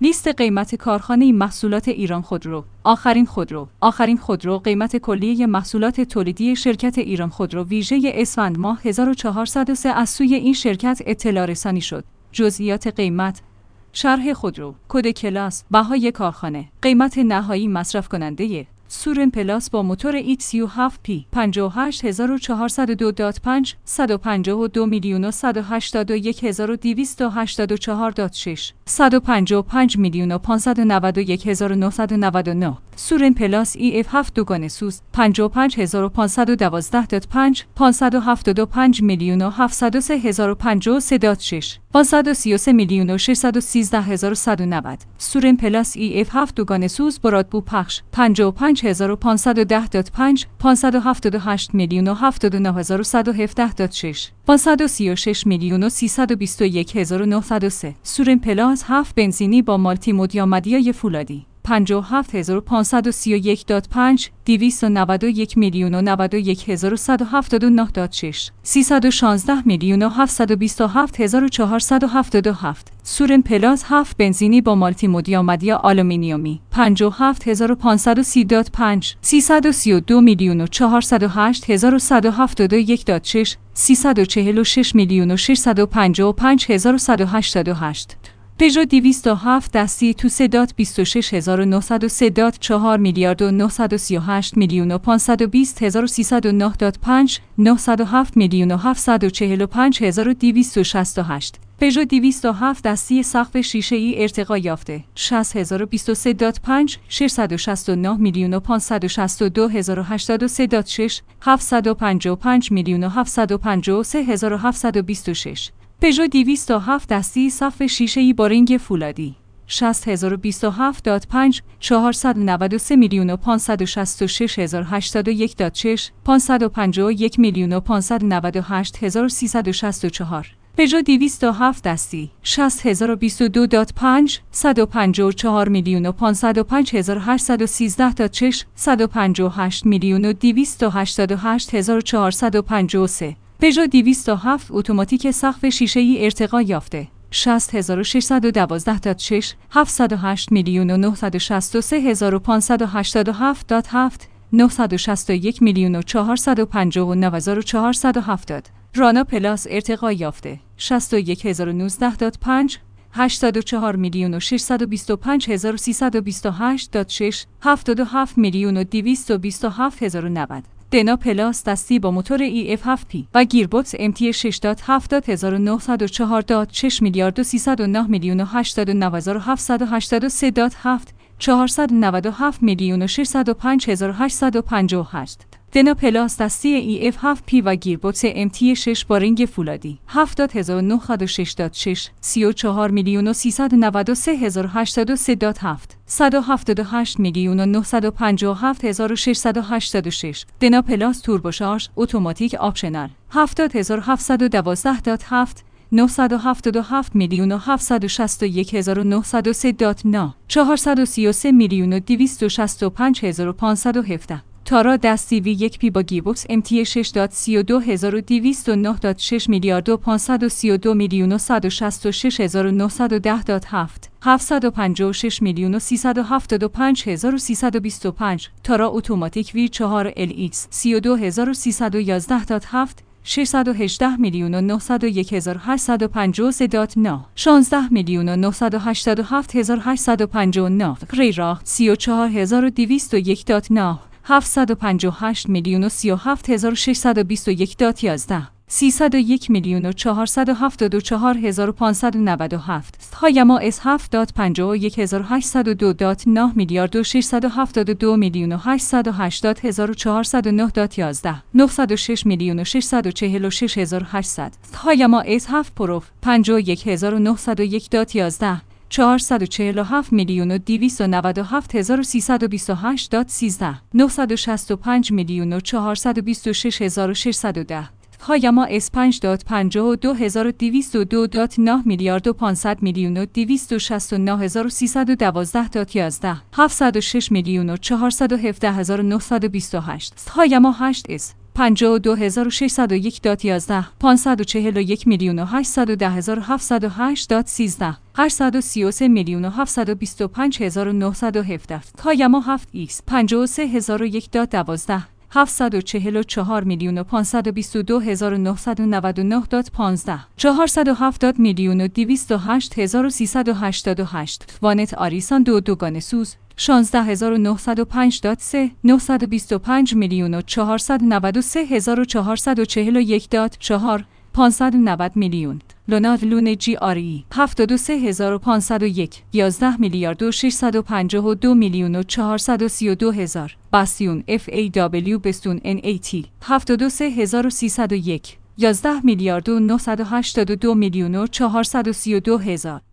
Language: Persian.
لیست قیمت کارخانه محصولات ایران خودرو. آخرین خودرو قیمت کلیه محصولات تولیدی شرکت ایران خودرو ویژه اسفند ماه 1403 از سوی این شرکت اطلاع رسانی شد. جزئیات قیمت: شرح خودرو، کد کلاس، بهای کارخانه، قیمت نهایی مصرف کننده سورن پلاس با موتور EX37P 58402.5 152,181,284.6 155,591,999 سورن پلاس EF7 دوگانه سوز 55,512.5 575,703,053.6 533,613,190 سورن پلاس EF7 دوگانه سوز برادبو پخش 55,510.5 578,079,117.6 536,321,903 سورن پلاس 7 بنزینی با مالتی مود یا مدیای فولادی 57,531.5 291,091,179.6 316,727,477 سورن پلاس 7 بنزینی با مالتی مود یا مدیا آلومینیومی 57,530.5 332,408,171.6 346,655,188 پژو 207 دستی توسه دات 26,903.4 میلیارد و 938 میلیون و 520,309.5 907 میلیون و 745,268 پژو 207 دستی سقف شیشه‌ای ارتقا یافته 60,023.5 669 میلیون و 562,083.6 755 میلیون و 753,726 پژو 207 دستی سقف شیشه‌ای با رنگ فولادی 60,027.5 493 میلیون و 566,081.6 551 میلیون و 598,364 پژو 207 دستی 60,022.5 154 میلیون و 505,813.6 158 میلیون و 288,453 پژو 207 اتوماتیک سقف شیشه‌ای ارتقا یافته 60,612.6 708 میلیون و 963,587.7 961 میلیون و 459,470 رانا پلاس ارتقا یافته 61,019.5 84 میلیون و 625,328.6 77 میلیون و 227,090 دنا پلاس دستی با موتور EF7P و گیربکس MT6.70,904.6 میلیارد و 309 میلیون و 89,783.7 497 میلیون و 605,858 دنا پلاس دستی EF7P و گیربکس MT6 با رنگ فولادی 70,906.6 34 میلیون و 393,083.7 178 میلیون و 957,686 دنا پلاس توربوشارژ اتوماتیک آپشنال 70,712.7 977 میلیون و 761,903.9 433 میلیون و 265,517 تارا دستی V1P با گیربکس MT6.32209.6 میلیارد و 532 میلیون و 166,910.7 756 میلیون و 375,325 تارا اتوماتیک V4LX 32,311.7 618 میلیون و 901,853.9 16 میلیون و 987,859 غیره 34,201.9 758 میلیون و 37,621.11 301 میلیون و 474,597 هایما S7.51,802.9 میلیارد و 672 میلیون و 880,409.11 906 میلیون و 646,800 هایما S7 پرو 51,901.11 447 میلیون و 297,328.13 965 میلیون و 426,610 هایما S5.52,202.9 میلیارد و 500 میلیون و 269,312.11 706 میلیون و 417,928 هایما 8S 52601.11 541,810,708.13 833,725,917 کایما 7 ایکس 53001.12 744,522,999.15 407,208,388 وانت آریسان دو دوگانه سوز 16905.3 925,493,441.4 590 میلیون لونارد لون جی آر ای 73501 11,652,432,000 باسیون اف ای دبلیو بستون ان ای تی 73301 11,982,432,000